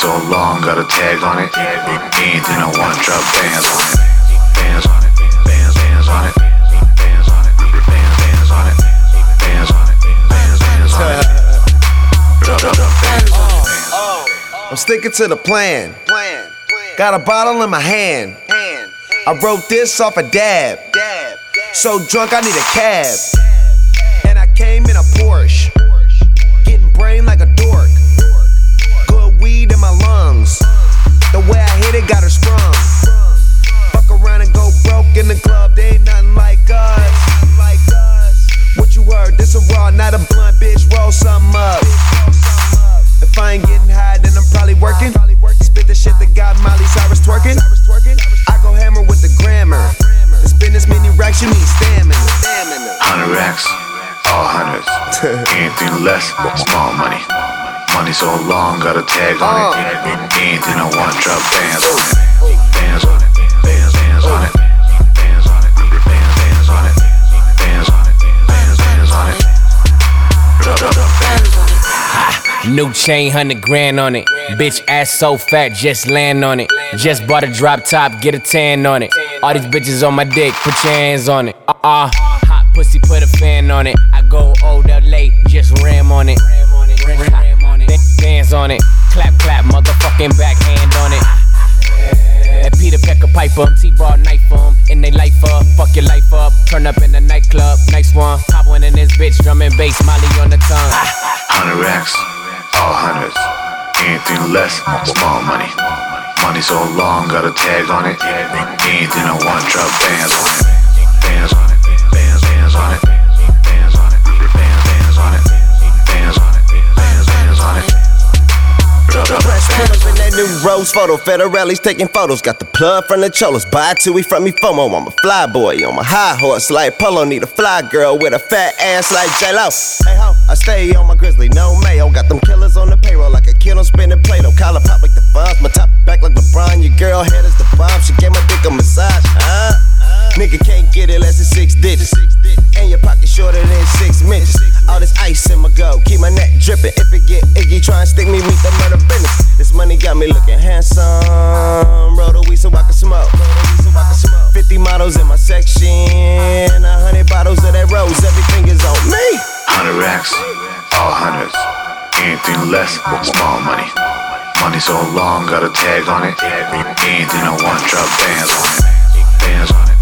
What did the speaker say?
so long, got a tag on it. Anything I want, drop bands on it. Bands on it, bands on it. Bands on it, bands on it. Bands on it, bands on it. Drop bands on it. I'm sticking to the plan. Got a bottle in my hand. I wrote this off a dab. So drunk I need a cab. And I came in a Porsche. Getting brain like a dork. Good weed in my lungs. The way I hit it got her sprung. Fuck around and go broke in the club. They ain't nothing like us. What you heard? This a raw, not a blunt, bitch. Roll something up. If I ain't getting high, then I'm probably working. Spit the shit that got Miley Cyrus twerking. I go hammer with the grammar. To spin this many racks, you need stamina. 100 racks, all hundreds. Anything less, small money. Money so long, got a tag on it. Anything I want, drop bands on it. Bands on it, bands on it. Bands on it, bands on it. Bands on it, bands on it. Drop bands on it. New chain, 100 grand on it. Bitch ass so fat, just land on it. Just bought a drop top, get a tan on it. All these bitches on my dick, put your hands on it. Hot pussy, put a fan on it. I go old up late, just ram on it. Dance on it, clap, clap, motherfucking backhand on it. And Peter Pecker Piper, T-Raw knife him, and they life up, fuck your life up. Turn up in the nightclub, nice one. Pop one in this bitch, drum and bass, Molly on the tongue. 100 racks, all hundreds. Anything less, small money. Money so long, got a tag on it. Anything I want, drop bands on it. Bands on it, bands on it. Bands on it, bands on it. Bands on it, bands on it. Fresh put up in that new rose photo. Federelli's taking photos. Got the plug from the cholos. Buy two, we from me FOMO. I'm a fly boy on my high horse like Polo. Need a fly girl with a fat ass like J-Lo. Hey ho, I stay on my grizzly, no mayo. Got them killers on the payroll like a kid on spinning Play-Doh. Collar pop like the funds. My top back like LeBron. Your girl head is the bomb. She gave my dick a massage. Nigga can't get it less than 6 digits. And your pocket shorter than 6 minutes. All this ice in my go, keep my neck dripping. If it get iggy, try and stick me, meet the murder business. This money got me looking handsome. Roll the weed so I can smoke. 50 models in my section. 100 bottles of that rose, everything is on me. 100 racks, all hundreds. Anything less, small money. Money so long, got a tag on it. Anything I want, drop bands on it. Bands on it.